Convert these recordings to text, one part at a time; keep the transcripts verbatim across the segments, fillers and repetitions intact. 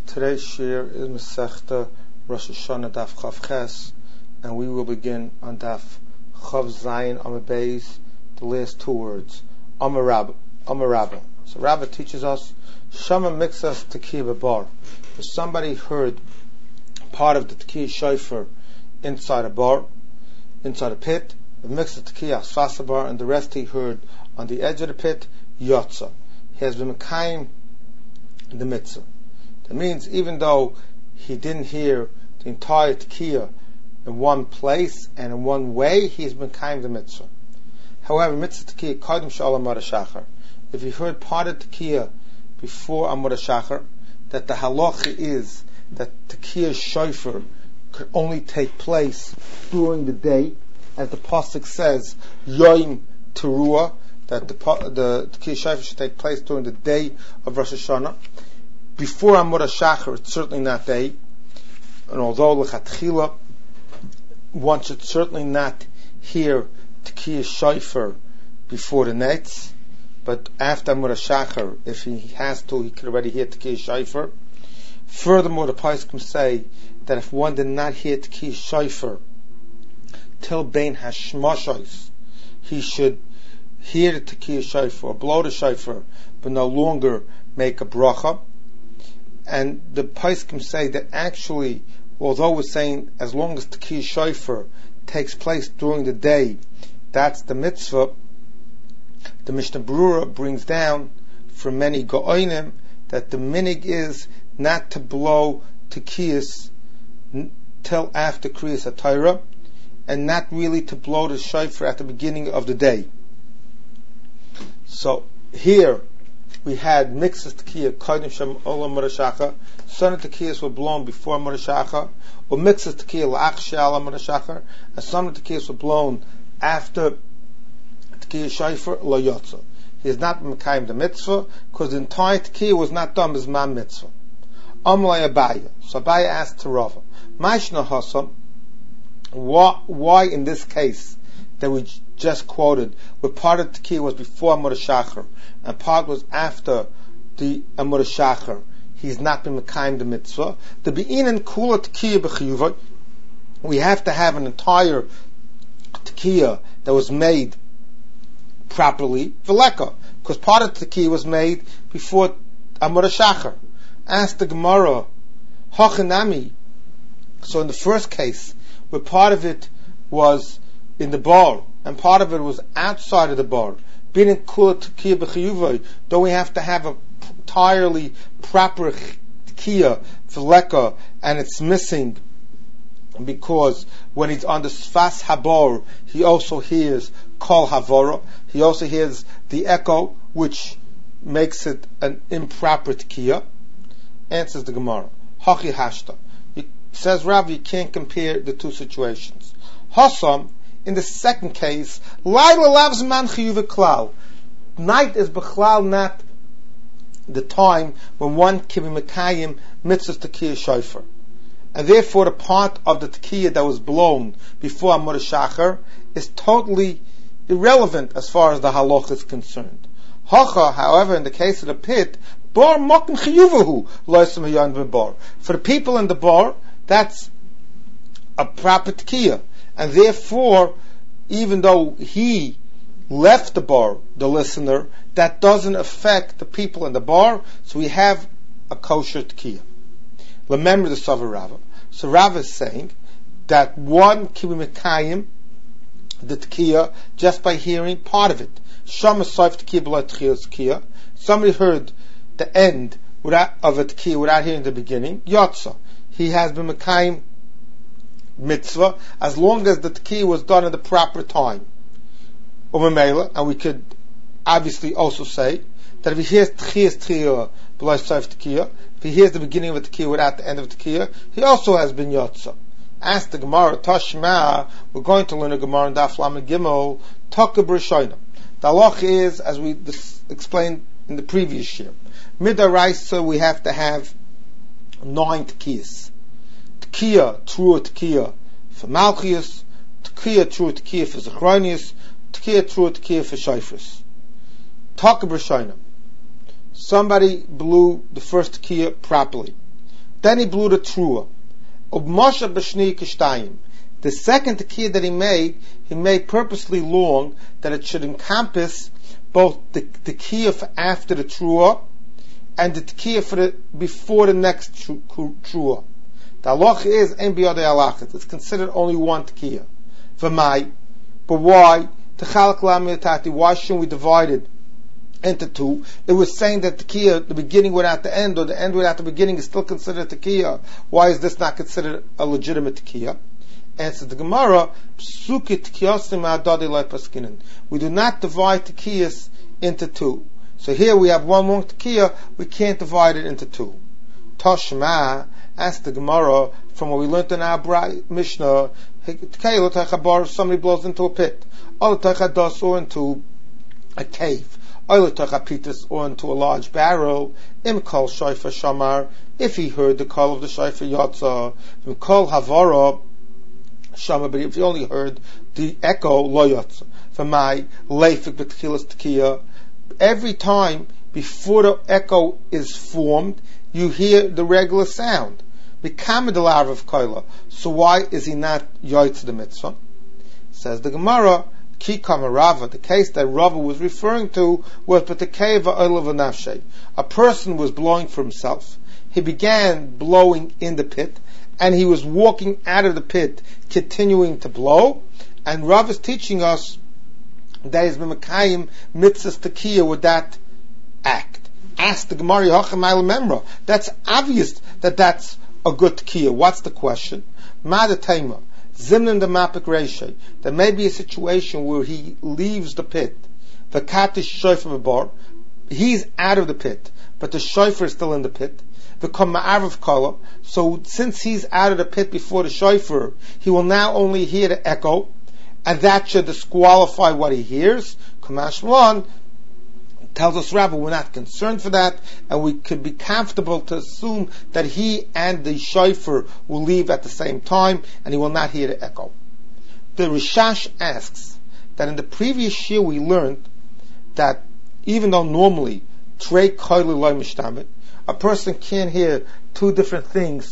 Today's shir is Masechta Rosh Hashanah Daf Chav Ches, and we will begin on Daf Chav Zayin Amar Beis, the last two words, Amar Rabba. Amar Rabba. So Rabba teaches us, Shama Mixas Tekiya Bar. If somebody heard part of the Tekiya Shofar inside a bar, inside a pit, the Mixas Tekiya Asfasa Bar, and the rest he heard on the edge of the pit, Yotza. He has been Mekayim the mitzvah. That means even though he didn't hear the entire Tekiya in one place and in one way, he's been Mekayim the mitzvah. However, mitzvah Tekiya Kodim Shalom Amud Shachar. If he heard part of Tekiya before Amud Shachar, that the halacha is that Tekiya Shofar could only take place during the day, as the pasuk says, Yoim Teruah, that the the Tekiya Shofar should take place during the day of Rosh Hashanah. Before Amud Shachar, it's certainly not day, and although L'chatchila, one should certainly not hear Tekiya Shofar before the Netz, but after Amud Shachar, if he has to, he could already hear Tekiya Shofar. Furthermore, the Poskim say that if one did not hear Tekiya Shofar till Bein Hashmashos, he should hear the Tekiya Shofar, blow the Shofar, but no longer make a bracha. And the Poskim say that actually, although we're saying as long as Tekiya Shofar takes place during the day, that's the mitzvah, the Mishnah Berurah brings down from many Gaonim that the minig is not to blow Tekiyas n- till after Kriyas HaTorah, and not really to blow the Shofar at the beginning of the day. So here we had mixes Tekiya Kodim Shem Olam Amud Shachar. Some of the Tekiyas were blown before Amud Shachar, or mixes Tekiya L'ach She'al Amud Shachar, and some of the Tekiyas were blown after Tekiya Shofar Lo Yotza. He has not been Mekayim the mitzvah because the entire Tekiya was not done as man mitzvah. Amlay Abaya. So Abaya asked to Rava, Ma'ishna Hasam, why, why in this case that we just quoted, where part of the Tekiya was before Amud Shachar and part was after the Amud Shachar, he's not been Mekayim the mitzvah. The Be'inin Kula Tekiya B'chiyuva, we have to have an entire Tekiya that was made properly, V'leka, because part of the Tekiya was made before Amud Shachar. Asked the Gemara, Hachanami, so in the first case, where part of it was in the bar, and part of it was outside of the bar, being in Kula Tekiya B'chiyuva, don't we have to have a entirely proper Tekiya, V'leka, and it's missing because when he's on the Sfas Habar, he also hears Kol Havara, he also hears the echo, which makes it an improper Tekiya. Answers the Gemara, Hachi Hashta. It says Rav, you can't compare the two situations. Hasam, in the second case, Laila lavs man chiyuv klal. Night is b'chlal not the time when one can be mekayim mitzvahs Tekiya Shofar, and therefore the part of the Tekiya that was blown before Amud Shachar is totally irrelevant as far as the halacha is concerned. Hacha, however, in the case of the pit, bar makim chiyuvahu loisem hayan b'bar. For the people in the bar, that's a proper Tekiya, and therefore, even though he left the bar, the listener, that doesn't affect the people in the bar, so we have a kosher Tekiya. Remember the Savar Rava. So Rava is saying that one can be mekayim the Tekiya just by hearing part of it. Shama Saif Tekiya B'la Tekiya. Somebody heard the end without, of a Tekiya without hearing the beginning. Yotza. He has been mekayim mitzvah as long as the Tekiya was done at the proper time. And we could obviously also say that if he hears Tekiya's Tekiya B'la Saif Tekiya, if he hears the beginning of a Tekiya without the end of the Tekiya, he also has been Yotza. Ask the Gemara, Tashma, we're going to learn a Gemara in Daf Lamed Gimel, Taka B'Rishonim. The halach is, as we dis- explained in the previous year, Midaraisa we have to have nine Tekiyas. Tekiya, true Tekiya for Malchias, Tekiya, true Tekiya for Zechronius, Tekiya, true Tekiya for Shofars. Taka B'Rishonim. Somebody blew the first Tekiya properly. Then he blew the trua. Ubmasha b'shni kishtayim. The second tekiah that he made, he made purposely long that it should encompass both the tekiah for after the trua and the tekiah for the before the next trua. The halacha is ein biyadei halachas. It's considered only one tekiah. V'mai, but why? Techalak la'miyatati. Why shouldn't we divide it into two? It was saying that tekiah, the beginning without the end, or the end without the beginning, is still considered tekiah. Why is this not considered a legitimate tekiah? Answers the Gemara, we do not divide tekiyas into two. So here we have one long tekiyah, we can't divide it into two. Toshma, asked the Gemara, from what we learned in our Mishnah, somebody blows into a pit, or into a cave, or into a large barrel, imkol shayfa shamar, if he heard the call of the shayfa yotza, imkol havara Shama, but if you only heard the echo, lo yotza. For my leifik b'tchilas tekiah, every time before the echo is formed, you hear the regular sound. B'kamed al of koila. So why is he not yotza the mitzvah? Says the Gemara, ki kama Rava. The case that Rava was referring to was b'tekeva oil v'nafshay. A person was blowing for himself. He began blowing in the pit, and he was walking out of the pit, continuing to blow. And Rav is teaching us that he's been mekayim mitzvahs tekiah with that act. Ask the Gemara, Hachem Ma'al Memra. That's obvious that that's a good tekiah. What's the question? Ma'ad Taima, Zimnan the Mapik Reishay. There may be a situation where he leaves the pit. V'katish shofar b'bar. He's out of the pit, but the shofar is still in the pit. Become ma'arav kala. So since he's out of the pit before the shofar, he will now only hear the echo, and that should disqualify what he hears. Kamash Malan tells us, Rabbi, we're not concerned for that, and we could be comfortable to assume that he and the shofar will leave at the same time, and he will not hear the echo. The Rishash asks that in the previous year we learned that even though normally trei koili loy mishtabit, a person can't hear two different things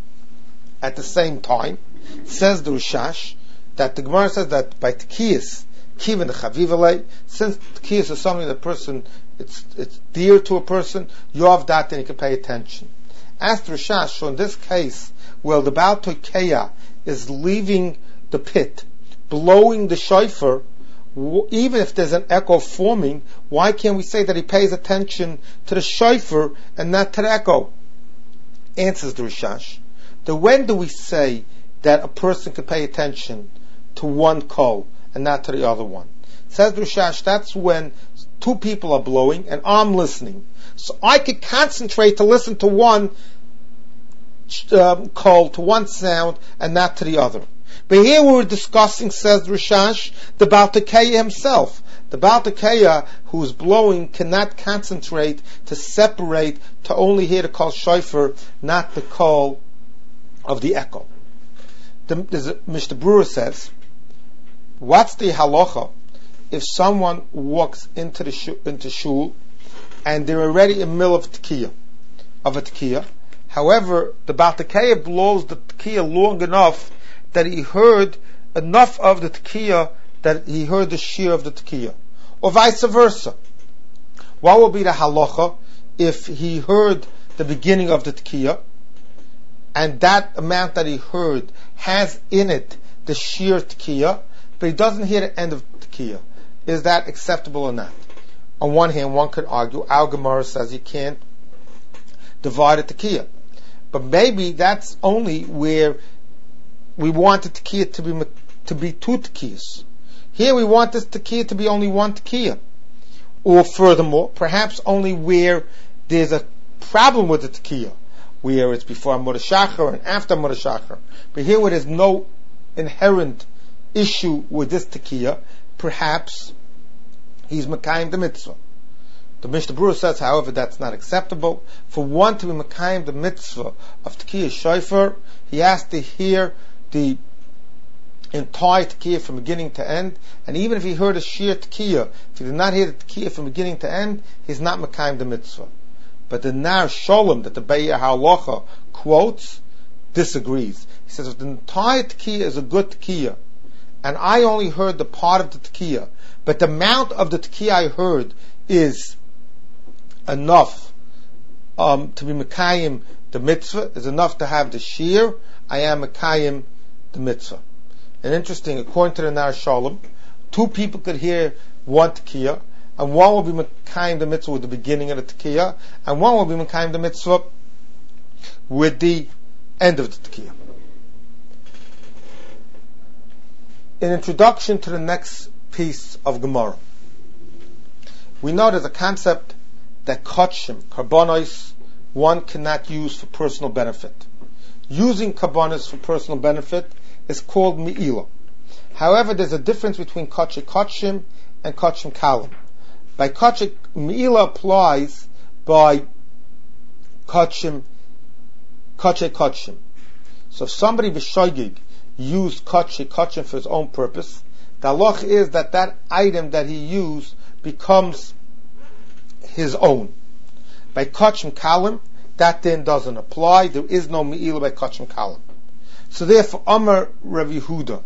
at the same time. Says the Rishash that the Gemara says that by tekiyas, kivin the chavivalei, since tekiyas is something that person it's it's dear to a person, you have that and you can pay attention. As the Rishash, so in this case, well, the Baal Tokeya is leaving the pit, blowing the shofar. Even if there's an echo forming, why can't we say that he pays attention to the shofar and not to the echo? Answers the Rishash. Then when do we say that a person can pay attention to one kol and not to the other one? Says the Rishash, that's when two people are blowing and I'm listening. So I could concentrate to listen to one um, kol, to one sound, and not to the other. But here we're discussing, says Rishash, the Baal Tekeya himself. The Baal Tekeya who is blowing cannot concentrate to separate, to only hear the kol shofar, not the kol of the echo. The, Mister Brewer says, what's the halacha if someone walks into the shul, into shul and they're already in the middle of tekiah, of a tekiah? However, the Baal Tekeya blows the tekiah long enough that he heard enough of the tekiah that he heard the shear of the tekiah, or vice versa. What will be the halacha if he heard the beginning of the tekiah, and that amount that he heard has in it the shear tekiah, but he doesn't hear the end of the tekiah? Is that acceptable or not? On one hand, one could argue, our Gemara says you can't divide a tekiah, but maybe that's only where we want the tekiah to be to be two tekiyas. Here we want this tekiah to be only one tekiah. Or furthermore, perhaps only where there's a problem with the tekiah, where it's before Amud Shachar and after Amud Shachar. But here where there's no inherent issue with this tekiah, perhaps he's mekayim the mitzvah. The Mishnah Berurah says, however, that's not acceptable. For one to be mekayim the mitzvah of tekiah shofar, he has to hear the entire tekiah from beginning to end, and even if he heard a sheer tekiah, if he did not hear the tekiah from beginning to end, he's not mekayim the mitzvah. But the nar sholem that the Be'er Halacha quotes, disagrees. He says if the entire tekiah is a good tekiah, and I only heard the part of the tekiah, but the amount of the tekiah I heard is enough um, to be mekayim the mitzvah, is enough to have the shir, I am mekayim the mitzvah. And interesting, according to the Nar Shalom, two people could hear one tekiah, and one will be mekayim the mitzvah with the beginning of the tekiah, and one will be mekayim the mitzvah with the end of the tekiah. In introduction to the next piece of Gemara, we know there's a concept that kachim, karbonos, one cannot use for personal benefit. Using karbonos for personal benefit is called me'ilah. However, there's a difference between kachim kachim and kachim kalim. By kachim, me'ilah applies by kachim kachim kachim. So if somebody b'shoigig used kachim kachim for his own purpose, the halach is that that item that he used becomes his own. By kachim kalim, that then doesn't apply. There is no me'ilah by kachim kalim. So therefore, Amar Rav Yehuda,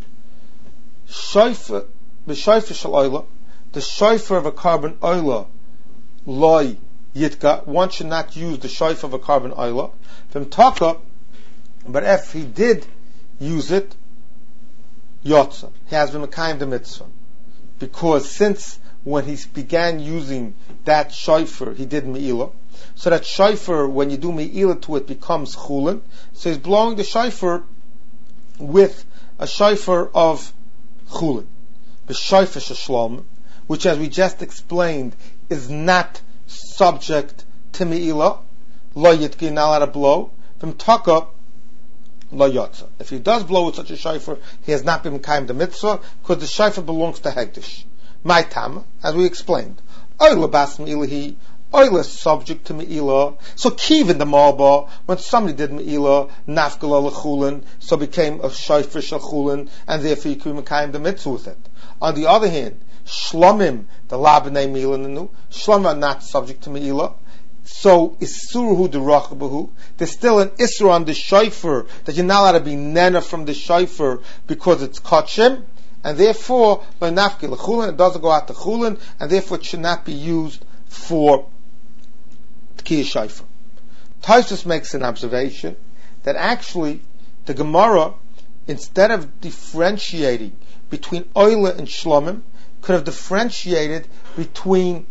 shofar b'shofar shel oila, the shofar of a carbon oila, loy yitka, one should not use the shofar of a carbon oila. From taka, but if he did use it, yotza, he has been mekayim the mitzvah, because since when he began using that shofar, he did me'ilah. So that shofar, when you do me'ilah to it, becomes chulin. So he's blowing the shofar with a shofar of chulin, the shofar sheshlom, which, as we just explained, is not subject to me'ilah. Lo yitki, not allowed to blow. From taka, lo yotza. If he does blow with such a shofar, he has not been mekayim the mitzvah, because the shofar belongs to hekdesh. My tam, as we explained, oila bas me'ilahi, oila is subject to me'ilah. So kivin the malba, when somebody did me'ilah, nafgala lechulin, so became a shofar shel chulin, and therefore you could mekayim the mitzvah with it. On the other hand, shlomim, the labnei me'ilah nenu, shlomim are not subject to me'ilah. So isuruhu derachabahu, there's still an isur on the shofar that you're not allowed to be nena from the shofar because it's kachim. And therefore, it doesn't go out to chulin, and therefore it should not be used for tkiyah shofar. Tosfos makes an observation that actually the Gemara, instead of differentiating between oila and shlomim, could have differentiated between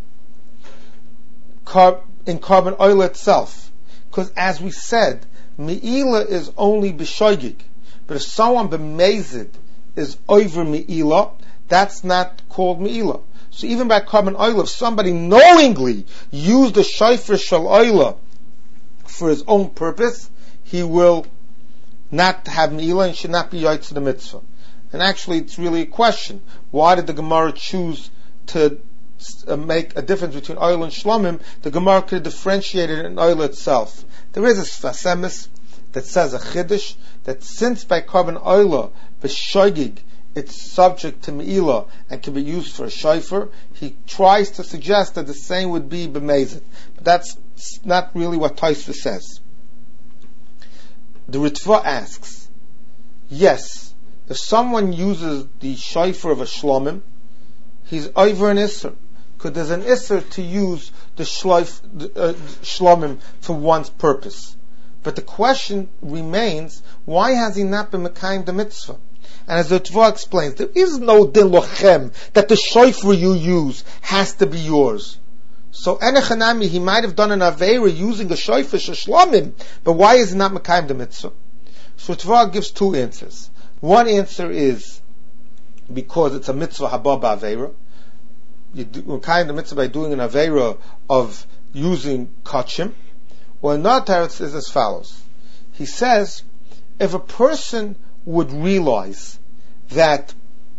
car- in carbon oila itself. Because as we said, me'ilah is only b'shoigig, but if someone b'mezid is over me'ilah, that's not called me'ilah. So even by carbon oil, if somebody knowingly used the shofar shel oila for his own purpose, he will not have me'ilah and should not be yotz the mitzvah. And actually, it's really a question: why did the Gemara choose to uh, make a difference between oil and shlomim? The Gemara could have differentiated in oil itself. There is a Sfas Emes that says a chiddush that since by carbon oila b'shoigig it's subject to me'ilah and can be used for a shofar, he tries to suggest that the same would be b'mezid, but that's not really what Tosfos says. The Ritva asks, yes, if someone uses the shofar of a shlomim, he's over an isser, because there's an isser to use the shloif, uh, shlomim for one's purpose. But the question remains, why has he not been mekayim the mitzvah? And as the Ritva explains, there is no din lochem that the shofar you use has to be yours. So enechanami, he might have done an aveira using a shofar sheshlomim, but why is he not mekayim the mitzvah? So Ritva gives two answers. One answer is because it's a mitzvah haba ba'aveira. You do mekayim the mitzvah by doing an aveira of using kachim. Well, another teretz is as follows. He says, if a person would realize that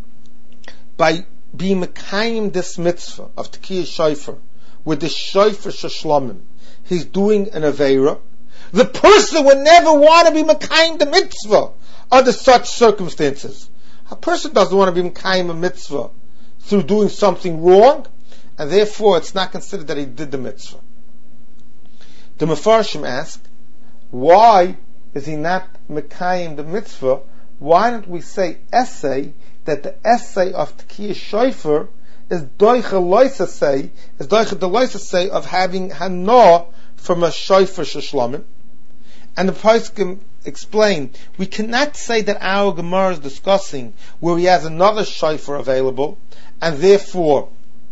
by being mekayim this mitzvah of tkiyah shofar with the shofar sheshlomim, he's doing an aveira, the person would never want to be mekayim the mitzvah under such circumstances. A person doesn't want to be mekayim a mitzvah through doing something wrong, and therefore it's not considered that he did the mitzvah. The Mefarshim asked, why is he not mekayim the mitzvah? Why don't we say essay, that the essay of Tekiyah Shofar is doicha loisa say, is doicha the loisa say of having hana from a shofar sheshlamim? And the poskim explain, we cannot say that our Gemara is discussing where he has another shofar available, and therefore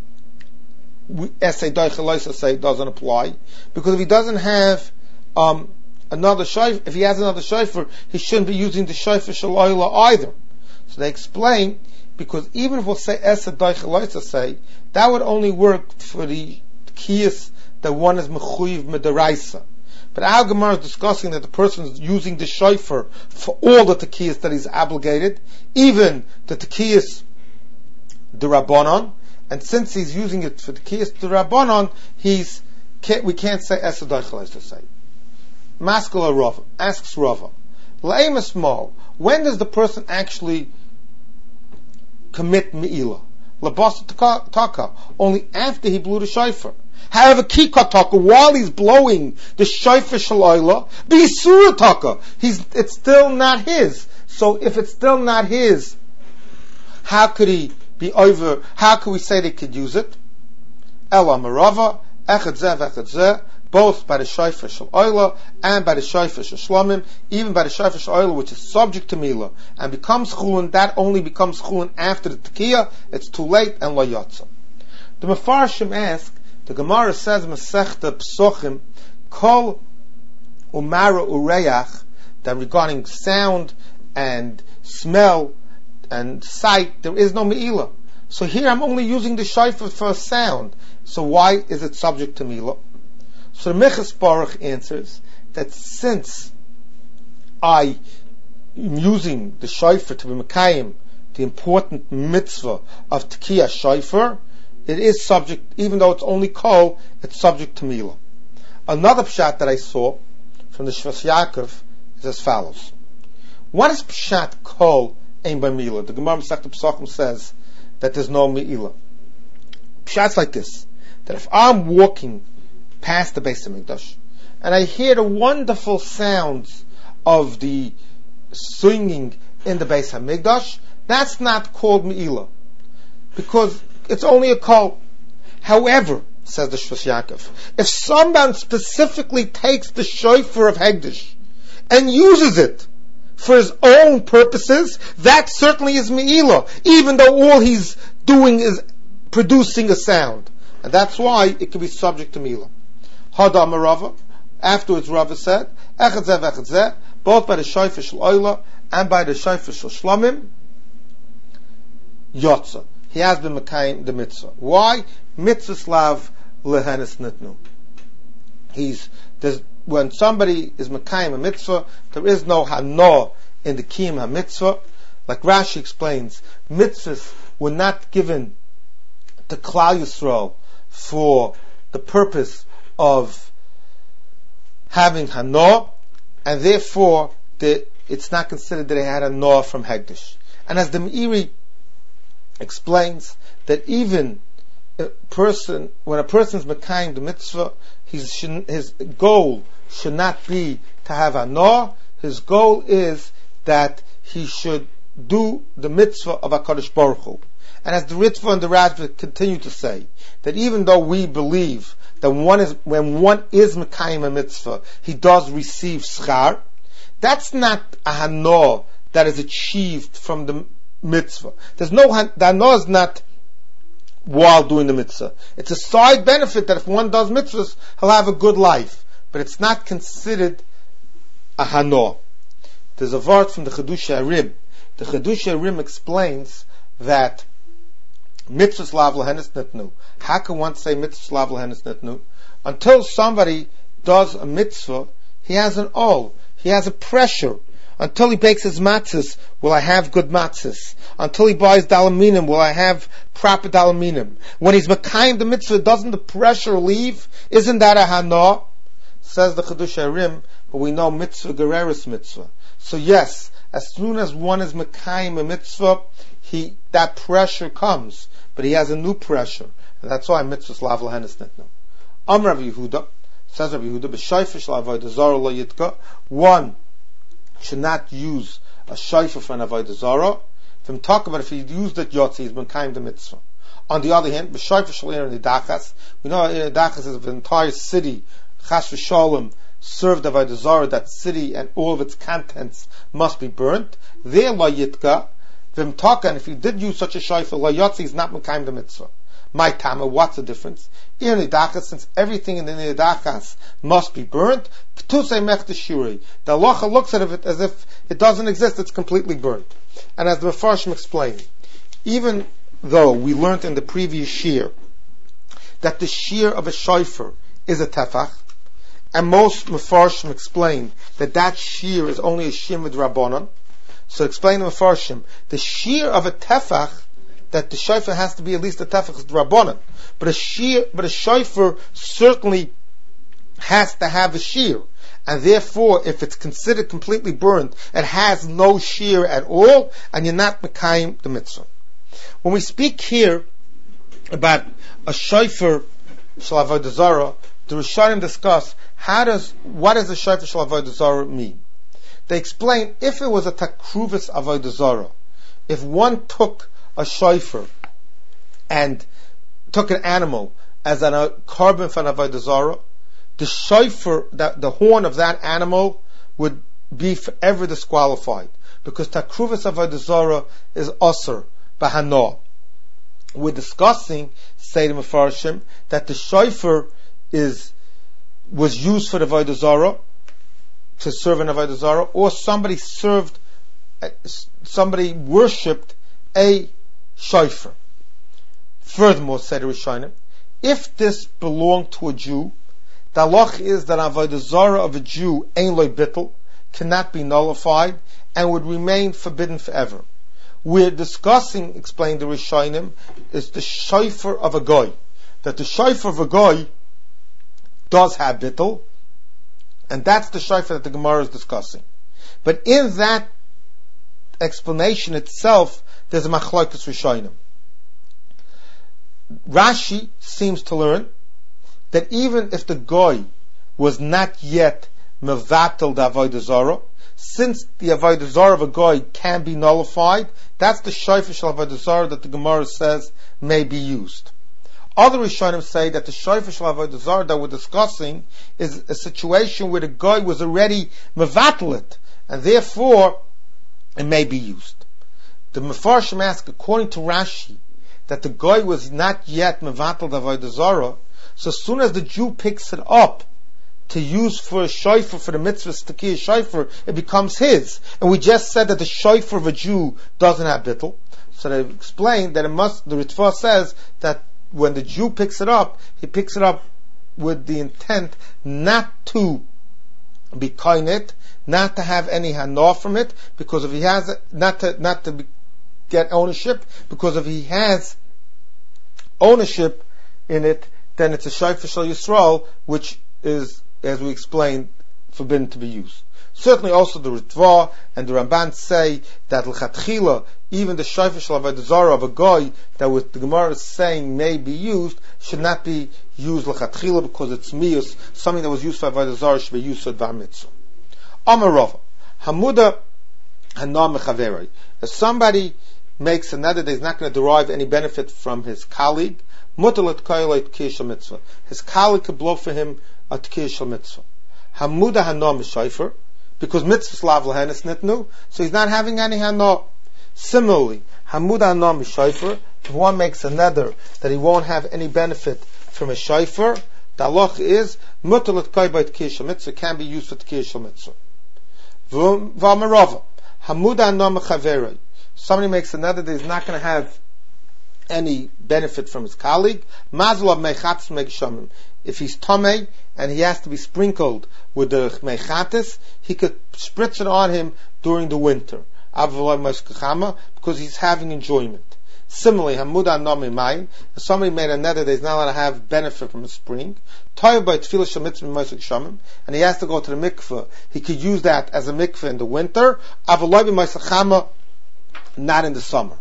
we, essay doicha loisa say doesn't apply, because if he doesn't have um, another shofar, if he has another shofar, he shouldn't be using the shofar shalayla either. So they explain, because even if we'll say Esa Doicha say, that would only work for the kiyas that one is mechuyev medaraisa. But our Gemara is discussing that the person is using the shofar for all the tekiyas that he's obligated, even the tekiyas the Rabbanon, and since he's using it for the tekiyas the Rabbanon, he's can't, we can't say Esa Doicha say. Maskala Rava asks Rava, La'emas Mo, when does the person actually commit me'ilah? Labasa taka, only after he blew the shofar. However, kika taka, while he's blowing the shofar shalayla, b'yisura taka, he's it's still not his. So if it's still not his, how could he be over? How could we say they could use it? Ela marava echad zeh v'echad zeh, both by the shofar shalayla and by the shofar shlamim, even by the shofar shalayla, which is subject to milah and becomes chulin. That only becomes chulin after the tekiyah. It's too late and lo yotza. The Mefarshim ask. The Gemara says Masechta Psochim Kol Umara Ureyach, that regarding sound and smell and sight there is no me'ilah. So here I'm only using the shofar for sound. So why is it subject to milah? So the Meches Baruch answers that since I am using the shofar to be mekayim the important mitzvah of Tekiyah Shofar, it is subject, even though it's only kol, it's subject to milah. Another pshat that I saw from the Shvas Yaakov is as follows. What is pshat kol ein by milah? The Gemara Masechta Pesachim says that there's no milah. Pshat's like this, that if I'm walking past the Beis HaMikdash and I hear the wonderful sounds of the singing in the Beis HaMikdash, that's not called milah, because it's only a kol. However, says the Shvas Yaakov, if someone specifically takes the shofar of Hegdish and uses it for his own purposes, that certainly is me'ilah, even though all he's doing is producing a sound. And that's why it can be subject to milah. Hada Marava, afterwards Rava said, Echad zeh v'echad zeh, both by the shofar shel oila and by the shofar shel shlamim, yotza. He has been mekayim the mitzvah. Why? Mitzvah slav lehenes nitnu. He's when somebody is mekayim a mitzvah, there is no hano in the kiyum ha-mitzvah. Like Rashi explains, mitzvahs were not given to Klal Yisrael for the purpose of having hano, and therefore the, it's not considered that they had a no from Hegdish. And as the Meiri explains, that even a person, when a person is mekayim the mitzvah, his, his goal should not be to have a no. His goal is that he should do the mitzvah of HaKadosh Baruch Hu. And as the Ritva and the Rajva continue to say, that even though we believe that one is, when one is mekayim a mitzvah, he does receive schar, that's not a hano that is achieved from the mitzvah. There's no, the hano is not while doing the mitzvah. It's a side benefit that if one does mitzvahs, he'll have a good life. But it's not considered a hano. There's a word from the Chedush Harim. The Chedush Harim explains that mitzvahs lav lehenes nitnu. How can one say mitzvahs lav lehenes nitnu? Until somebody does a mitzvah, he has an ol. He has a pressure. Until he bakes his matzahs, will I have good matzahs? Until he buys dalaminim, will I have proper dalaminim? When he's mekayim the mitzvah, doesn't the pressure leave? Isn't that a hana? Says the Chedush Harim, but we know mitzvah gereris mitzvah. So yes, as soon as one is mekayim a mitzvah, he, that pressure comes, but he has a new pressure. And that's why mitzvahs lav lehenes nitnu. Amar Rav Yehuda, Says Rabbi Yehuda, b'shayfer shel avodah zara lo yitka. One should not use a shayfer for an avodah zara. If I'm talking about if he used it yotzi, he's been kind the mitzvah. On the other hand, b'shayfer shel ir nidachas. We know nidachas is if an entire city, chas v'shalom, served avodah zara, that city and all of its contents must be burnt. There lo yitka. If I'm talking, if he did use such a shayfer, lo yotzi, he's not been the mitzvah. My tama, what's the difference? Ir nidachas, since everything in the nidachas must be burnt, p'tusei mech shuri. The halacha looks at it as if it doesn't exist, it's completely burnt. And as the Mefarshim explained, even though we learned in the previous shir that the shir of a shofar is a tefach, and most Mefarshim explain that that shir is only a shir with Rabbanan, so explain the Mefarshim, the shir of a tefach, that the shofar has to be at least a tefach is Rabbanan, but a shir, but a shofar certainly has to have a shir. And therefore, if it's considered completely burned, it has no shear at all, and you're not mekayim the mitzvah. When we speak here about a shofar shel avodah zara, the Rishonim discuss how does what does a shofar shel avodah zara mean. They explain if it was a takruvis avodah zara, if one took a shofar and took an animal as an, a carbon for an avodah zara, the shofar, that the horn of that animal would be forever disqualified, because takruvas avodah zara is asur b'hana. We're discussing, say the Mefarshim, that the shofar is was used for the avodah zara, to serve an avodah zara, or somebody served, somebody worshipped a shofar. Furthermore, said the Rishonim, if this belonged to a Jew, the halach is that avodah zara of a Jew, ein loy bittul, cannot be nullified and would remain forbidden forever. We're discussing, explained the Rishonim, is the shofar of a goy. That the shofar of a goy does have bittul, and that's the shofar that the Gemara is discussing. But in that explanation itself, there's a machlokes Rishonim. Rashi seems to learn that even if the goy was not yet mevatel the avodah zara, since the avodah zara of a goy can be nullified, that's the shofar shel avodah zara that the Gemara says may be used. Other Rishonim say that the shofar shel avodah zara that we're discussing is a situation where the goy was already mevatel it, and therefore it may be used. The Mefarshim ask, according to Rashi, that the goy was not yet mevatel the avodah zara, so as soon as the Jew picks it up to use for a shofar, for the mitzvah stakiyah shofar, it becomes his. And we just said that the shofar of a Jew doesn't have bittul. So they explained that it must, the Ritva says that when the Jew picks it up, he picks it up with the intent not to be koinit, not to have any hana from it, because if he has, not to, not to be, get ownership, because if he has ownership in it, then it's a shofar shel Yisrael, which is, as we explained, forbidden to be used. Certainly also the Ritva and the Ramban say that l'chatchila, even the shofar shel avodah zara of a goy that with the Gemara is saying may be used, should not be used l'chatchila because it's miyus, something that was used for avodah zara should be used for dvar mitzvah. Amar Rava, hamuda hana mechaverei. If somebody makes another that he's not going to derive any benefit from his colleague, mutalat koyel tkiyah shel mitzvah. His colleague could blow for him a tkiyah shel mitzvah. Hamuda hana m'shayfer, because mitzvah lav lahenes nitnu, so he's not having any hana. Similarly, hamuda hana m'shayfer, if one makes another that he won't have any benefit from a shayfer, the halach is mutalat koyel tkiyah shel mitzvah, can be used for tkiyah shel mitzvah. V'amarava, hamuda hana m'chaverei. Somebody makes another that he's not going to have any benefit from his colleague. Mazal of mechatis megishamim. If he's tamei and he has to be sprinkled with the mechatis, he could spritz it on him during the winter. Because he's having enjoyment. Similarly, hamuda nami mayim. If somebody made another that he's not allowed to have benefit from a spring, and he has to go to the mikveh, he could use that as a mikveh in the winter. Not in the summer,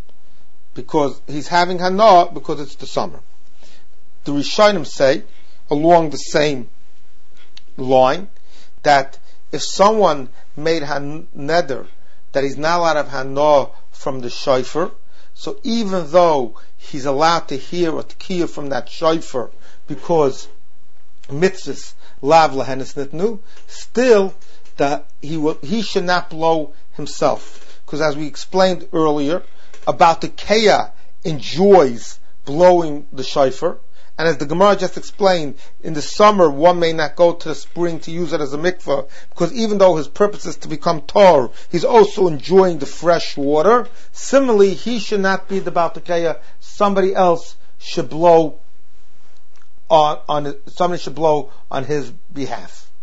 because he's having hana because it's the summer. The Rishonim say, along the same line, that if someone made han neder that he's not allowed to have hana from the shofar, so even though he's allowed to hear a tkiyah from that shofar because mitzvahs lav lahenis nitnu, still that he will, he should not blow himself, because as we explained earlier about the keya enjoys blowing the shofar. And as the Gemara just explained, in the summer one may not go to the spring to use it as a mikvah, because even though his purpose is to become tar, he's also enjoying the fresh water. Similarly, he should not be the Baal Tekeya. Somebody else should blow on, on somebody should blow on his behalf.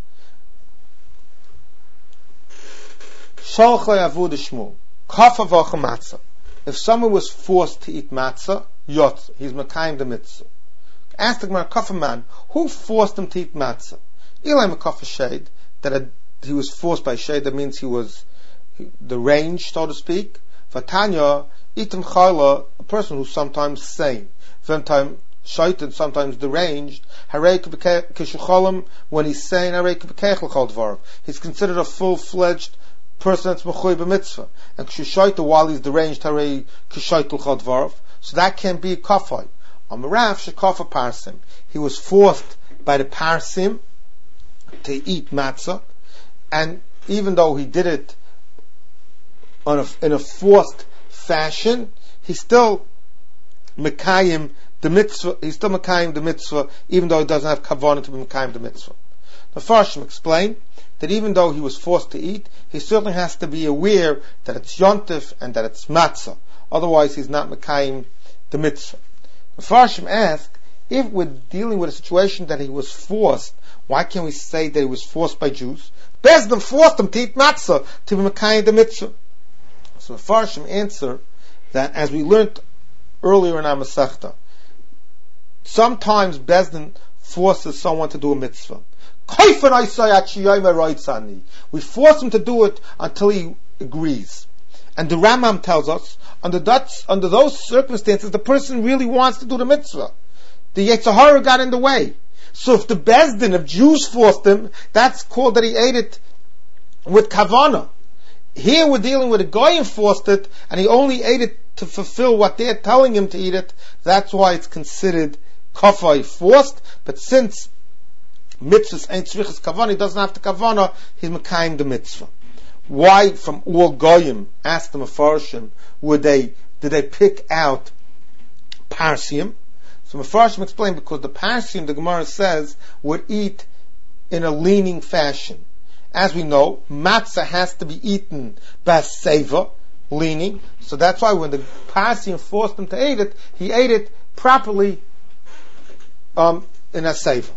Shalchay avud shmu kafa v'acham matzah. If someone was forced to eat matzah, yotz, he's mekayim the mitzvah. Ask the Gemara, Kafaman, who forced him to eat matzah? Elam Kafa Shade, that a, he was forced by Shade, that means he was he, the range, so to speak. Vatanya, Itam Chala, a person who's sometimes sane, sometimes shaitan, sometimes deranged. Harei Kishuchalam, when he's sane, Harei Kibekechel Chaldvar. He's considered a full-fledged person that's Mechoy b'mitzvah. And Kishushaitan, while he's deranged, Harei Kishaitul Chaldvar. So that can be a kafai. Amarav shekafa parsim. He was forced by the parsim to eat matzah, and even though he did it on a, in a forced fashion, he still mekayim the mitzvah. He's still mekayim the mitzvah, even though he doesn't have kavanah to be mekayim the mitzvah. The Farshim explained that even though he was forced to eat, he certainly has to be aware that it's yontif and that it's matzah. Otherwise, he's not mekayim the mitzvah. The Farshim ask, if we're dealing with a situation that he was forced, why can't we say that he was forced by Jews? Bezdin forced him to eat matzah to be mekayim the mitzvah. So the Farshim answer that, as we learned earlier in our Masechta, sometimes Bezdin forces someone to do a mitzvah. We force him to do it until he agrees. And the Rambam tells us, under that, under those circumstances, the person really wants to do the mitzvah. The Yetzer Hara got in the way. So if the Bezdin of Jews forced him, that's called that he ate it with kavanah. Here we're dealing with a goyim forced it, and he only ate it to fulfill what they're telling him to eat it. That's why it's considered kafai, forced. But since mitzvahs ain't tzrichas kavanah, he doesn't have to kavanah, he's mekayim the mitzvah. Why from all goyim, asked the Mefarshim, would they, did they pick out Parsim? So Mefarshim explained, because the Parsim, the Gemara says, would eat in a leaning fashion. As we know, matzah has to be eaten baseva, leaning. So that's why when the Parsim forced him to eat it, he ate it properly um, in a seva.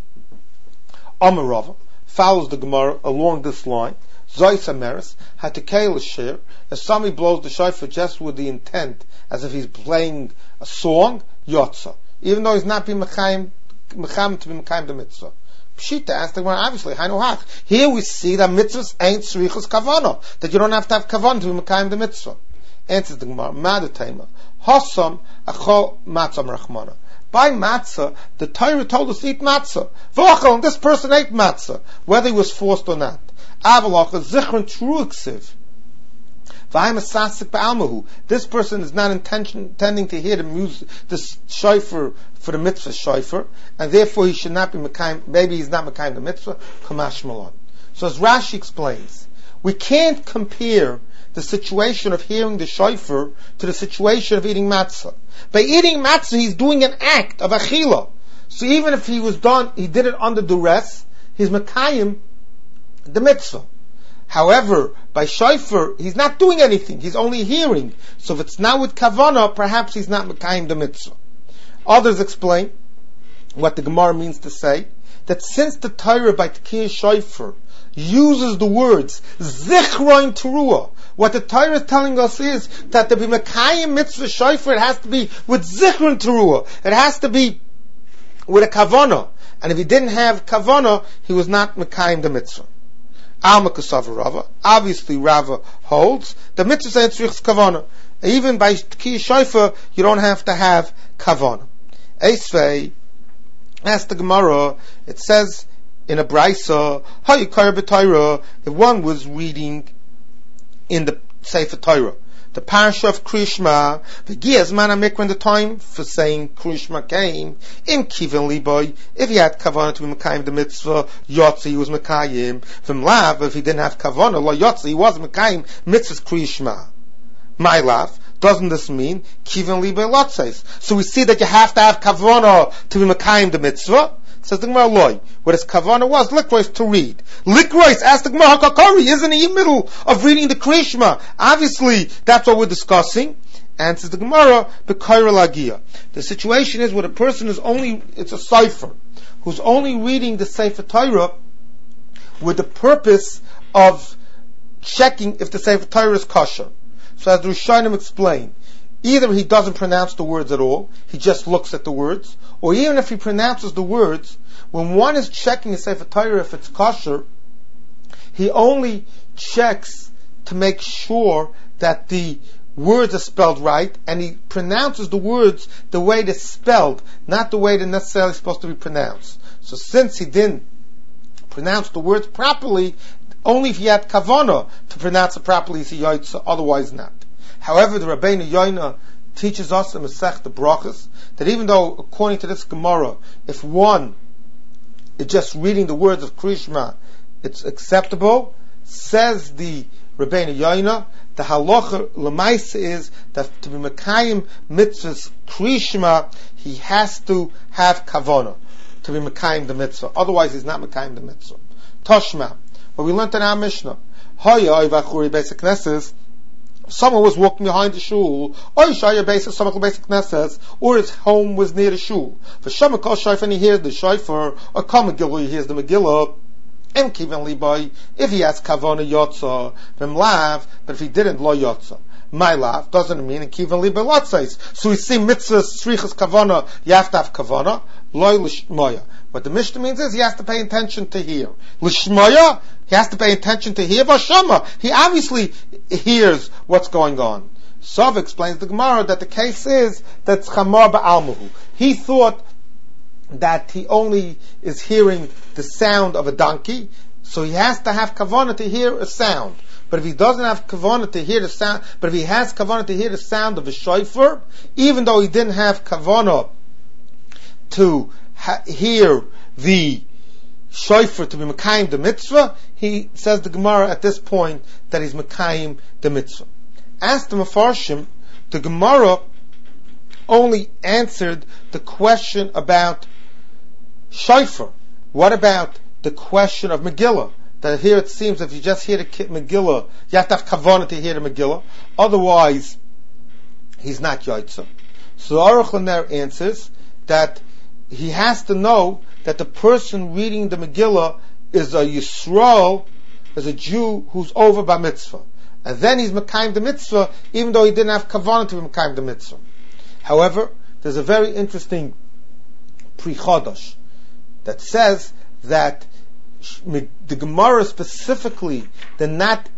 Amarava follows the Gemara along this line. Zois Ameris had to kill a share. If somebody blows the shofar just with the intent, as if he's playing a song, yotza, even though he's not being mekayim to be mekayim the mitzvah. Pshita asked the Gemara, obviously, hainu hach. Here we see that mitzvahs ain't tzrichas kavanah, that you don't have to have kavanah to be mekayim the mitzvah. Answers the Gemara, madatema hasam achol matzam rachmana. By matzah, the Torah told us to eat matzah. V'achol, this person ate matzah, whether he was forced or not. Avalocha zichron truiksiv. V'ayim asasik ba'almahu. This person is not intention, intending to hear the music, the shofar for the mitzvah shofar, and therefore he should not be mekayim. Maybe he's not mekayim the mitzvah. Kamash malon. So as Rashi explains, we can't compare the situation of hearing the shofar to the situation of eating matzah. By eating matzah, he's doing an act of achila. So even if he was done, he did it under duress, he's mekayim the mitzvah. However, by shofar, he's not doing anything, he's only hearing. So if it's not with kavanah, perhaps he's not mekayim the mitzvah. Others explain what the Gemara means to say, that since the Torah by Tekiyah shofar uses the words zichron teruah, what the Torah is telling us is that to be mekayim mitzvah shofar, it has to be with zichron teruah. It has to be with a kavanah. And if he didn't have kavanah, he was not mekayim the mitzvah. Alma Kasava Rava. Obviously, Rava holds the mitzvah ain't tzrichas kavanah. Even by Tekiyah shofar, you don't have to have kavanah. Eisvei Ask the Gemara, it says in a Braisa, Hayikar b'Torah, if one was reading in the Sefer Torah, the parasha of Krishma, the Giyaz Mana Mikra, the time for saying Krishma came, in Kivan Liboy, if he had Kavanah to be Mekayim the mitzvah, Yotzi, he was Mekayim, from Lav, if he didn't have Kavanah, Lo Yotzi, he was Mekayim, mitzvah's Krishma. My Lav, doesn't this mean Kivan Liboy Lotzes? So we see that you have to have Kavanah to be Mekayim the mitzvah. Says the Gemara, Loi. What his kavanah was, likrois, to read. Likrois, ask the Gemara, Hakakari, isn't he in the middle of reading the Krishma? Obviously, that's what we're discussing. And says the Gemara, B'kaira Lagia. The situation is where a person is only, it's a cipher, who's only reading the Sefer Torah with the purpose of checking if the Sefer Torah is kosher. So as the Rishonim explain, either he doesn't pronounce the words at all, he just looks at the words, or even if he pronounces the words, when one is checking a Sefer Torah if it's kosher, he only checks to make sure that the words are spelled right, and he pronounces the words the way they're spelled, not the way they're necessarily supposed to be pronounced. So since he didn't pronounce the words properly, only if he had kavanah to pronounce it properly is he yaitza, otherwise not. However, the Rabbeinu Yoina teaches us in Masech the Brachas that even though, according to this Gemara, if one is just reading the words of Krishma, it's acceptable. Says the Rabbeinu Yoina, the halacha l'maisa is that to be mekayim mitzvahs Krishma, he has to have kavanah to be mekayim the mitzvah. Otherwise, he's not mekayim the mitzvah. Toshma, what we learned in our Mishnah, Hoya Ivachuri Basic Nesses. Someone was walking behind the shul, or his home was near the shul. For Shama calls Shaifa and he hears the Shaifa, or Kal Megillah, he hears the Megillah, and Kivan Libai, if he has Kavana Yotza, then Lav, but if he didn't, Lo Yotza. My Lav doesn't mean in Kivan Libai Lotzais. So we see mitzvahs, Srichas Kavana, you have to have Kavana, Lo Lishmoya. What the Mishnah means is he has to pay attention to hear. Lishmoya, he has to pay attention to hear. Vashama, he obviously hears what's going on. Sav explains the Gemara that the case is that Chamar Ba'almuhu. He thought that he only is hearing the sound of a donkey, so he has to have kavanah to hear a sound. But if he doesn't have kavanah to hear the sound, but if he has kavanah to hear the sound of a shofar, even though he didn't have kavanah to ha- hear the shofar to be mekayim the mitzvah, he says the Gemara at this point that he's mekayim the mitzvah. Asked the Mefarshim, the Gemara only answered the question about shofar. What about the question of Megillah? That here it seems if you just hear the Megillah, you have to have kavanah to hear the Megillah. Otherwise, he's not yaitza. So the Aruch LaNer answers that he has to know that the person reading the Megillah is a Yisrael, is a Jew who's over by mitzvah. And then he's mekayim the mitzvah, even though he didn't have kavanah to be mekayim the mitzvah. However, there's a very interesting Pri Chodosh that says that the Gemara specifically did not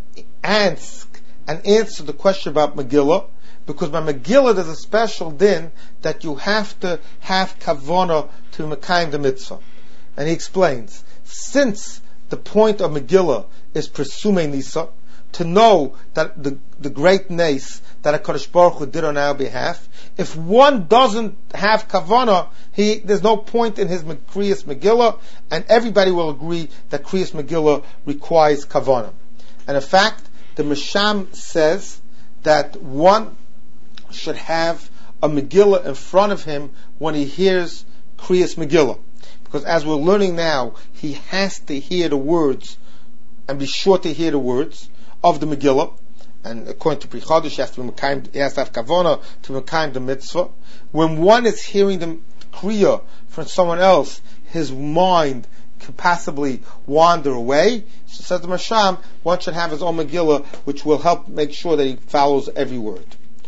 ask and answer the question about Megillah, because by Megillah there's a special din that you have to have kavanah to mekayim the mitzvah. And he explains, since the point of Megillah is presuming nisa, to know that the, the great nace that HaKadosh Baruch Hu did on our behalf, if one doesn't have kavanah, he, there's no point in his Kriyas Megillah, and everybody will agree that Kriyas Megillah requires kavanah. And in fact, the Misham says that one should have a Megillah in front of him when he hears Kriyas Megillah. Because as we're learning now, he has to hear the words, and be sure to hear the words of the Megillah. And according to Pri Chodosh, he has to be mekayim, he has to have kavanah to mekayim the mitzvah. When one is hearing the kriya from someone else, his mind could possibly wander away. So says the Masham, one should have his own Megillah, which will help make sure that he follows every word.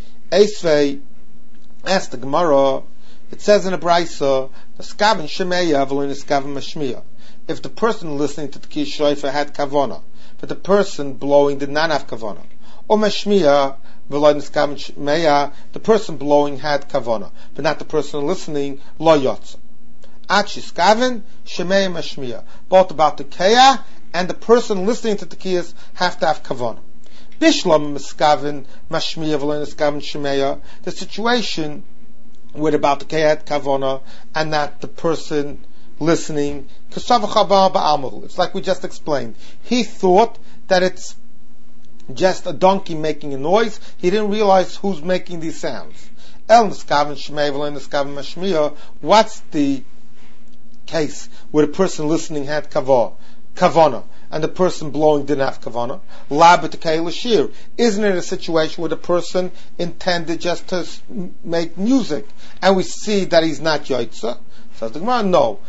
Esvei, ask the Gemara, it says in a Braisa, "Neskaven shemeya v'lo neskaven mashmiya." If the person listening to the Tkiyas Shofar had kavanah, but the person blowing did not have kavanah, or mashmiya v'lo neskaven shmeya, the person blowing had kavanah, but not the person listening, lo yotza. Achiskaven shemei mashmiya. Both about the kiyah and the person listening to the kiyahs have to have kavanah. Bishlam miskaven mashmiya v'lo niskaven shemeya. The situation with about the kiyah had kavanah and not the person listening. It's like we just explained. He thought that it's just a donkey making a noise. He didn't realize who's making these sounds. What's the case where the person listening had kavana and the person blowing didn't have kavana? Isn't it a situation where the person intended just to make music and we see that he's not yoitza? Says the Gemara, no.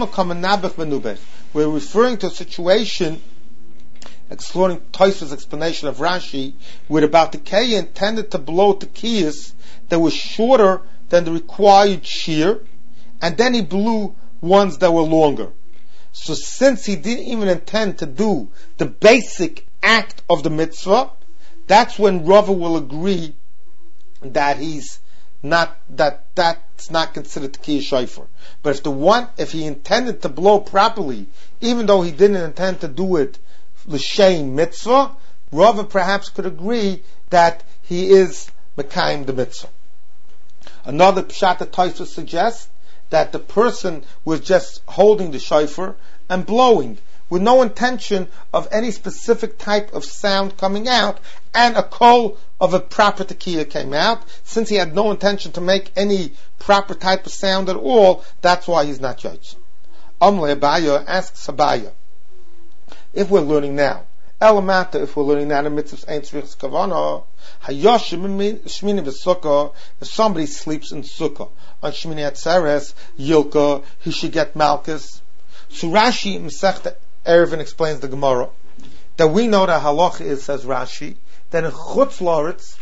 We're referring to a situation, exploring Tosfos' explanation of Rashi, where about the kiyah intended to blow the kiyas that was shorter than the required shear, and then he blew ones that were longer. So since he didn't even intend to do the basic act of the mitzvah, that's when Rava will agree that he's not, that that's not considered the kiyah shofar. But if the one, if he intended to blow properly, even though he didn't intend to do it l'shem mitzvah, Rava perhaps could agree that he is mekayim the mitzvah. Another pshat that Tosfos suggests that the person was just holding the shofar and blowing with no intention of any specific type of sound coming out, and a kol of a proper tekiah came out. Since he had no intention to make any proper type of sound at all, that's why he's not judged. Amle Abaya asks Abaya, if we're learning now, Elamata, if we're learning now the mitzvahs ain't tzrichas kavana, hayoshim shmini v'sukkah, if somebody sleeps in sukkah on Shmini Atzeres, Yilka, he should get malchus. So Rashi Masechta Eruvin explains the Gemara that we know that halacha is, says Rashi, that in Chutz La'aretz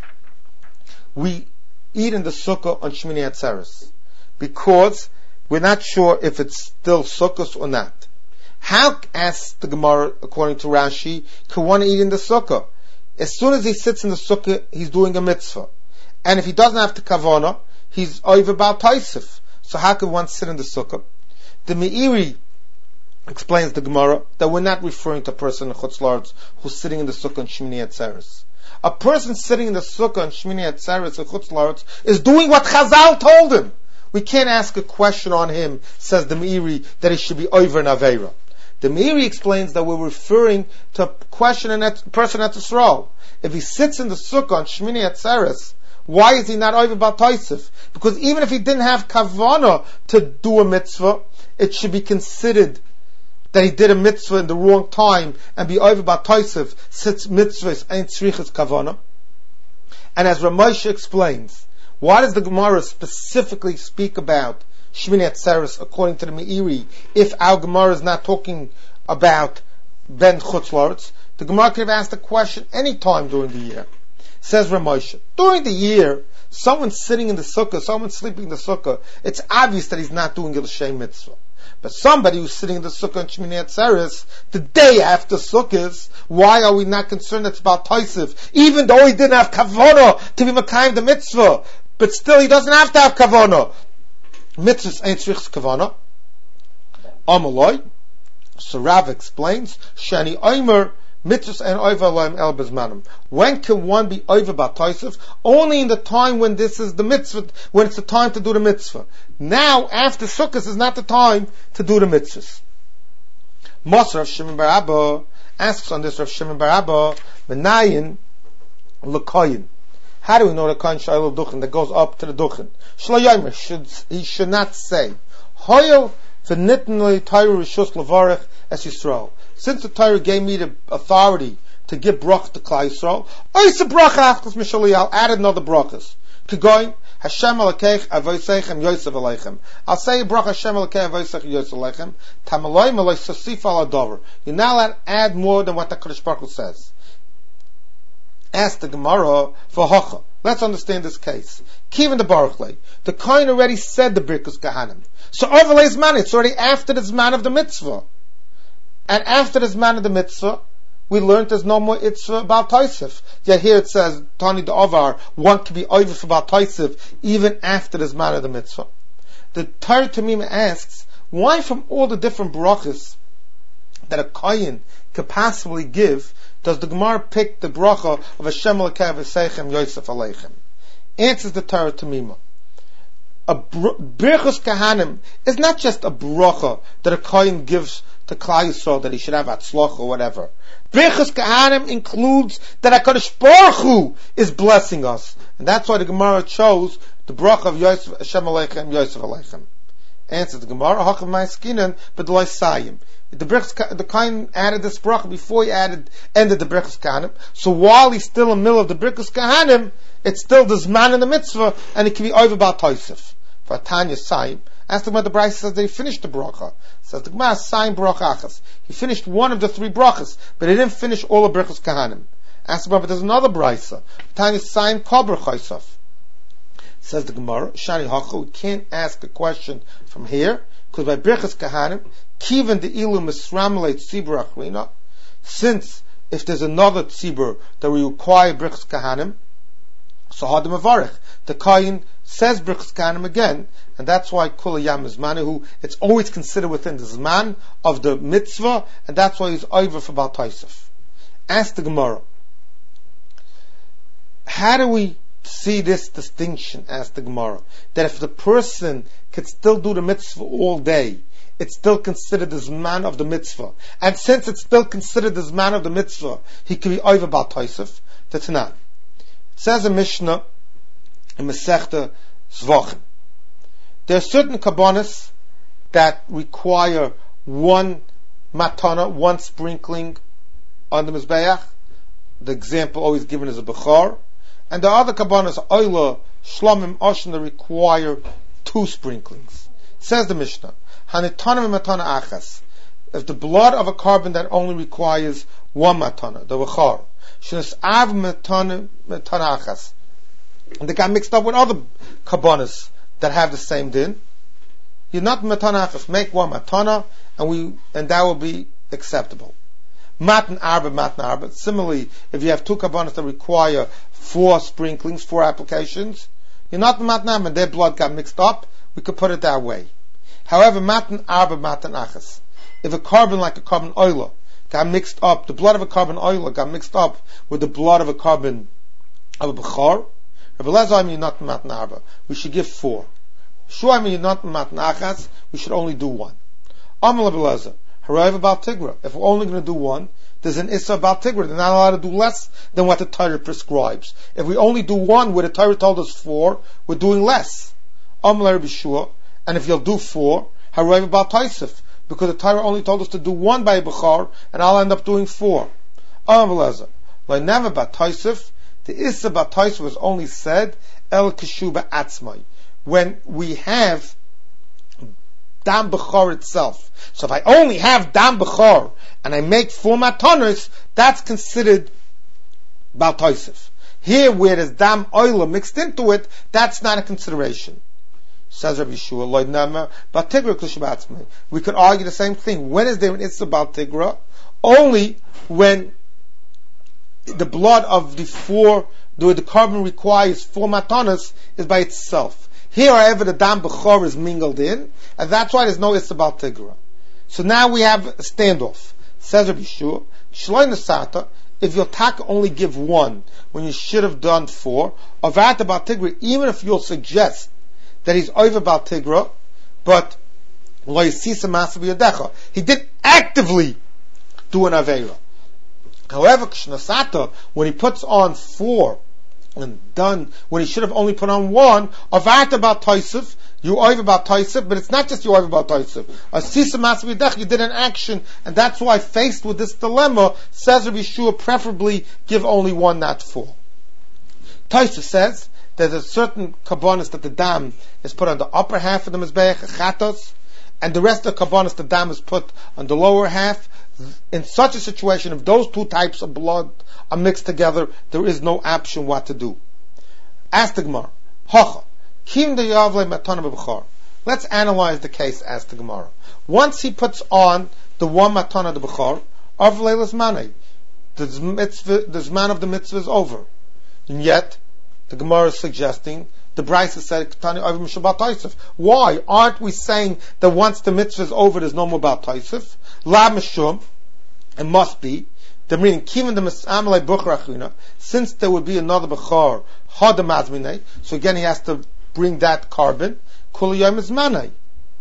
we eat in the sukkah on Shmini Atzeres because we're not sure if it's still sukkahs or not. How, asks the Gemara, according to Rashi, can one eat in the sukkah? As soon as he sits in the sukkah, he's doing a mitzvah. And if he doesn't have the kavanah, he's over Baal Taisif. So how can one sit in the sukkah? The Meiri explains the Gemara that we're not referring to a person in Chutz La'aretz who's sitting in the sukkah on Shmini Atzeres. A person sitting in the sukkah on Shmini Atzeres in Chutz La'aretz is doing what Chazal told him. We can't ask a question on him, says the Meiri, that he should be over an Aveira. The Meiri explains that we're referring to a question in a person at Yisrael. If he sits in the sukkah on Shmini Atzeres, why is he not over Baal Taisif? Because even if he didn't have kavanah to do a mitzvah, it should be considered that he did a mitzvah in the wrong time and be over Baal Taisif, since mitzvahs ain't tzrichas kavanah. And as Ramosha explains, why does the Gemara specifically speak about Shmini Atzeres according to the Meiri if our Gemara is not talking about Ben Chutz La'aretz? The Gemara could have asked the question any time during the year. Says Ramosha, during the year, someone sitting in the sukkah, someone sleeping in the sukkah, it's obvious that he's not doing a l'shem mitzvah. But somebody who's sitting in the sukkah on Shmini Atzeres, the day after sukkahs, why are we not concerned that it's about Taisif? Even though he didn't have kavanah to be makayim the mitzvah, but still he doesn't have to have kavanah. Mitzvahs ain't tzrichas kavanah. Amaloi. So Rav explains, Shani Omer, mitzvahs and over Elohim el bezmanim. When can one be over Baal Taisif? Only in the time when this is the mitzvah, when it's the time to do the mitzvah. Now, after Sukkot is not the time to do the mitzvahs. Moser Rav Shimon bar Abba asks on this Rav Shimon bar Abba, Menayin l'koyin. How do we know the koyin shayil duchen that goes up to the duchen? Shlo yomer, should he should not say, Hoyel v'nitn li Torah rishus levarech es Yisrael. Since the Torah gave me the authority to give brach to Klal Yisrael, oisa bracha after Mishali, I'll add another brachas. Kegoin Hashem Elokeich Avoseichem Yosef Aleichem. I'll say bracha Hashem Elokeich Avoseichem Yosef Aleichem. Tamaloi Maloi Sosif Al Adover. You're not allowed to add more than what the Kodesh Baruch Hu says. Ask the Gemara for Hocha. Let's understand this case. Kivin the Baruch Lei. The Kohen already said the Birkus Kahanim. So overlays man, it's already after the Zman of the mitzvah. And after the Zman of the mitzvah, we learned there's no more Itzvah about Taisif. Yet here it says, Tani the Ovar, one can be over for about Taisif even after the Zman of the mitzvah. The Torah Tamima asks, Why from all the different brachas that a kohen could possibly give, does the Gemara pick the bracha of Hashem Elokeinu v'seichem Yosef Aleichem? Answers the Torah Tamima. A Birchus Kahanim is not just a bracha that a kohen gives to Klal Yisrael that he should have atzloch or whatever. Birchus Kahanim includes that HaKadosh Baruch Hu is blessing us, and that's why the Gemara chose the bracha of Yosef Hashem Aleichem Yosef Aleichem. Answers the Gemara, Hachav Ma'askinan b'Deloi Sayim. The Birchus, the Kohen added this bracha before he added ended the Birchus Kahanim. So while he's still in the middle of the Birchus Kahanim, it's still the Zman in the mitzvah, and it can be over about Tosef. For Tanya Sayim, asked him what the Brayso says that he finished the bracha. Says the Gemara, Sayim bracha achas. He finished one of the three brachas, but he didn't finish all of Birchus Kahanim. Asked him, but there's another Brayso. Tanya Sayim kol brachaisov. Says the Gemara, Shani Hacha, we can't ask a question from here, because by Birchus Kahanim, Kivan de ilu misramelate tzibur achrina, since if there's another tzibur that we require Birchus Kahanim, so Hadim Avarech, the Kohen says Birchus Kahanim again, and that's why Kula Yam is Manahu, it's always considered within the Zman of the mitzvah, and that's why he's over for Baal Tosef. Ask the Gemara, how do we see this distinction? Asked the Gemara, that if the person could still do the mitzvah all day, it's still considered the Zman of the mitzvah. And since it's still considered the Zman of the mitzvah, he can be over Baal Tosef. That's not. It says in Mishnah, in Masechta Zvachim, there are certain kabbanis that require one matana, one sprinkling on the Mizbeach. The example always given is a Bechor. And the other kabbanis, Oila, Shlomim, Oshin, that require two sprinklings. It says the Mishnah, Hanitanim matana achas. If the blood of a carbon that only requires one matana, the Bechor, Shinas av matana matana achas, and they got mixed up with other kabbanis that have the same din, you're not matana achas. Make one matana, and we and that will be acceptable. Matan arba, matan arba. Similarly, if you have two kabbanis that require four sprinklings, four applications, you're not matan arba, and their blood got mixed up, we could put it that way. However, matan arba, matan achas. If a carbon like a carbon oila got mixed up, the blood of a carbon oila got mixed up with the blood of a carbon of a bechor, you're not matan arba. We should give four. Sure, you're not matan achas. We should only do one. Amal Abelezer, Harav about Tigra. If we're only going to do one, there's an issa about Tigra. They're not allowed to do less than what the Torah prescribes. If we only do one, where the Torah told us four, we're doing less. Amal Rabbi Shua, and if you'll do four, Harav about Tosef, because the Torah only told us to do one by a Bechor, and I'll end up doing four. Amal Abelezer, Lo never about Tosef. The issa about Tosef was only said El Keshuba Atzmai, when we have Dam Bechor itself. So if I only have Dam Bechor and I make four matanos, that's considered Baal Tosef. Here, where there's Dam Oila mixed into it, that's not a consideration. Says Rabbi Yeshua, Lo never about Tigra Keshuba Atzmai. We could argue the same thing. When is there an issa about Tigra? Only when the blood of the four, the, the carbon requires four matanas, is by itself. Here, however, the dam bechor is mingled in, and that's why there's no issa about tigra. So now we have a standoff. Says Rabbi Yeshua, Shloi Nesata, if you'll tak only give one when you should have done four, avat about tigra, even if you'll suggest that he's over about tigra, but lo yisisa masav yadecha, he did actively do an aveira. However, Kshnasata, when he puts on four and done, when he should have only put on one, avat about Tosef, you over about Tosef, but it's not just you over about Tosef. Asisa Masvidech, you did an action, and that's why, faced with this dilemma, says Rabbi Yeshua, preferably give only one, not four. Tosef says there's a certain kabbanis that the dam is put on the upper half of the mizbeach, chatos, and the rest of the kabbanis the dam is put on the lower half. In such a situation, if those two types of blood are mixed together, there is no option what to do. Ask the Gemara, Hacha, Kim de Yavle Matana B'Bechor. Let's analyze the case. Ask the Gemara. Once he puts on the one Matana de B'Chor, Avle L'Zmanei, the zman of the mitzvah is over. And yet, the Gemara is suggesting the Brisa said, why aren't we saying that once the mitzvah is over, there's no more Baal Taisif? La Mishum, it must be. The meaning, Kivan the Misamalei Bukhar Achuna, since there would be another Bukhar, Hadam Azminei, so again he has to bring that carbon, Kul Yom Izmanei.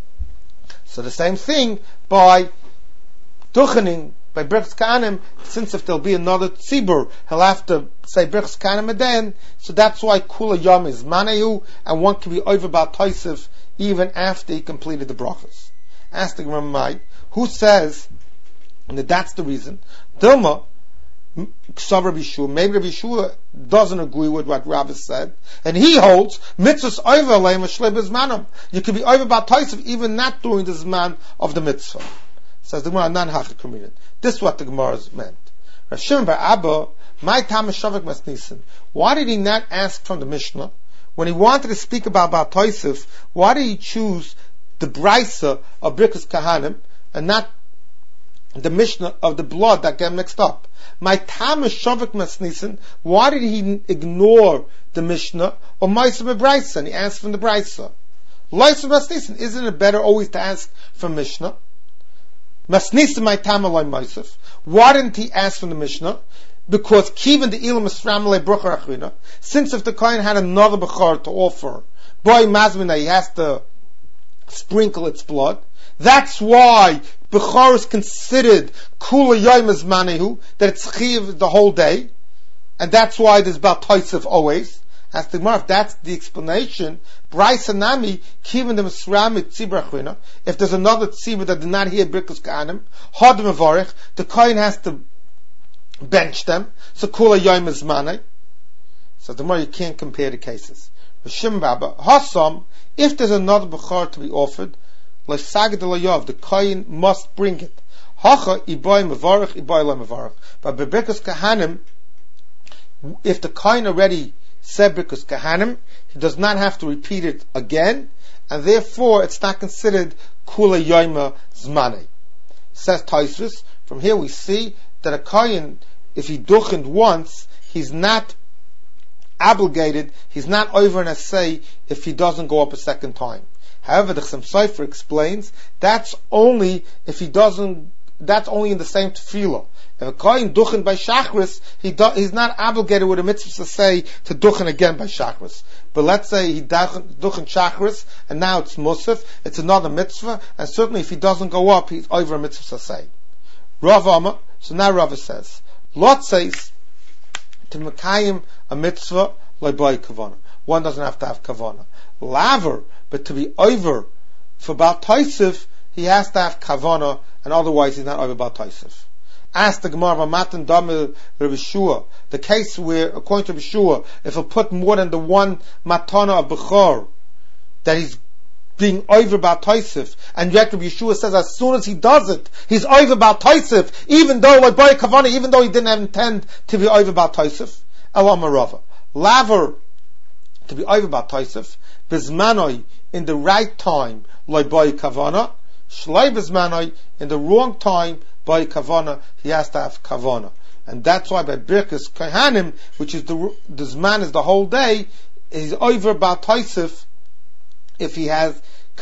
So the same thing by Duchening, by Birchas Kahanim, since if there'll be another tzibur, he'll have to say Birchas Kahanim again, so that's why Kula Yom is Manayu, and one can be over about Taisif even after he completed the brachas. Ask the Gemara, who says that that's the reason? Dilma, Ksav Rabbi Yeshua, maybe Rabbi Yeshua doesn't agree with what Rabbi said, and he holds mitzvahs over aleim shlei bezmanam. You can be over about Taisif even not during the zman of the mitzvah. Says the Gemara, non hachik communion. This is what the Gemara meant. Rav Shimon bar Abba, my tam shavik masnisin. Why did he not ask from the Mishnah when he wanted to speak about Baal Taisif? Why did he choose the brisa of Birchas Kahanim and not the Mishnah of the blood that got mixed up? My tam shavik masnisin. Why did he ignore the Mishnah or Ma'aseh brisa? And he asked from the brisa. Loisem masnisin. Isn't it better always to ask from Mishnah? Masnisim my tamalai Ma'aseh. Why didn't he ask from the Mishnah? Because kiven the ilam esramalei bruchar achvina. Since if the kohen had another bechar to offer, boy mazmina, he has to sprinkle its blood. That's why bechar is considered kula yom manehu, that it's chiv the whole day, and that's why there's Baal Taisif always. As the Gemara, if that's the explanation, Brisa Nami, Kivan the Misrami Tzibur Achvina, if there's another tzibur that did not hear Birchas Kahanim, Hadam Avarich, the kohen has to bench them, so Kula Yom is Manei. So the Gemara, you can't compare the cases. Rishim Baba, Hassam, if there's another Bechar to be offered, like Sagad Elayov, the kohen must bring it. Hacha, Iboy Mavarich, Iboy Lo Mavarich. But by Birchas Kahanim, if the kohen already said Birchas Kahanim, he does not have to repeat it again, and therefore it's not considered Kula Yoima Zmanei. Says Tosfos, from here we see that a kohen, if he duchened once, he's not obligated, he's not over an assay if he doesn't go up a second time. However, the Chassam Sofer explains that's only if he doesn't, that's only in the same tefillah. If a kohen duchen by shachris, he do, he's not obligated with a mitzvah to say to duchen again by shachris. But let's say he duchen, duchen shachris, and now it's musaf, it's another mitzvah, and certainly if he doesn't go up, he's over a mitzvah to say. Rav Amar, so now Rav says, Lot says, to mekayim a mitzvah, like by kavana. One doesn't have to have kavana. Laver, but to be over for Baal Taisif, he has to have kavana, and otherwise he's not over Baal Taisif. Ask the Gemara, Matan Damil Rabbi Shua, the case where, according to Rabbi Shua, if he put more than the one matana of Bechor, that he's being over Baal Taisif, and yet Rabbi Shua says as soon as he does it, he's over Baal Taisif, even though, like Boy Kavana, even though he didn't intend to be over Baal Taisif. Elam Rava. Laver, to be over Baal Taisif, Bizmanoi, in the right time, like Boy Kavana, Shlai Bizmanoi, in the wrong time, by kavana, he has to have kavana, and that's why by Birchas Kahanim, which is the the zman is the whole day, he's over Baal Taisif if he has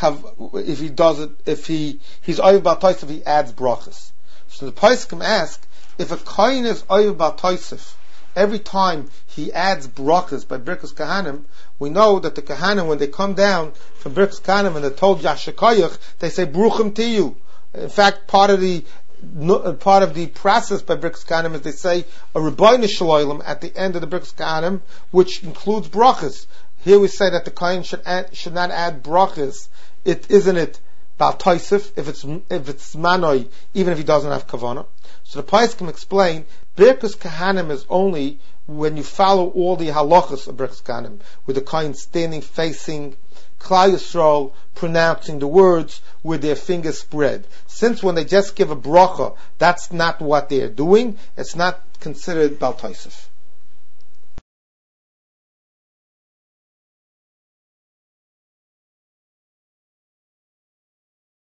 if he does it if he he's over Baal Taisif, he adds brachas. So the poskim ask, if a kohen is over Baal Taisif every time he adds brachas by Birchas Kahanim, we know that the Kahanim, when they come down from Birchas Kahanim and they're told Yashakayach, they say Bruchim to you. In fact, part of the No, part of the process by Birchas Kahanim is they say a Rebbeinu Shalom at the end of the Birchas Kahanim, which includes brachas. Here we say that the kohen should add, should not add brachas. It isn't it Baal Taisif if it's if it's manoi, even if he doesn't have kavana. So the Pais can explain Birchas Kahanim is only when you follow all the halachas of Birchas Kahanim, with the kohen standing facing Klal Yisrael, pronouncing the words with their fingers spread. Since when they just give a bracha, that's not what they're doing, it's not considered Baal Taisif.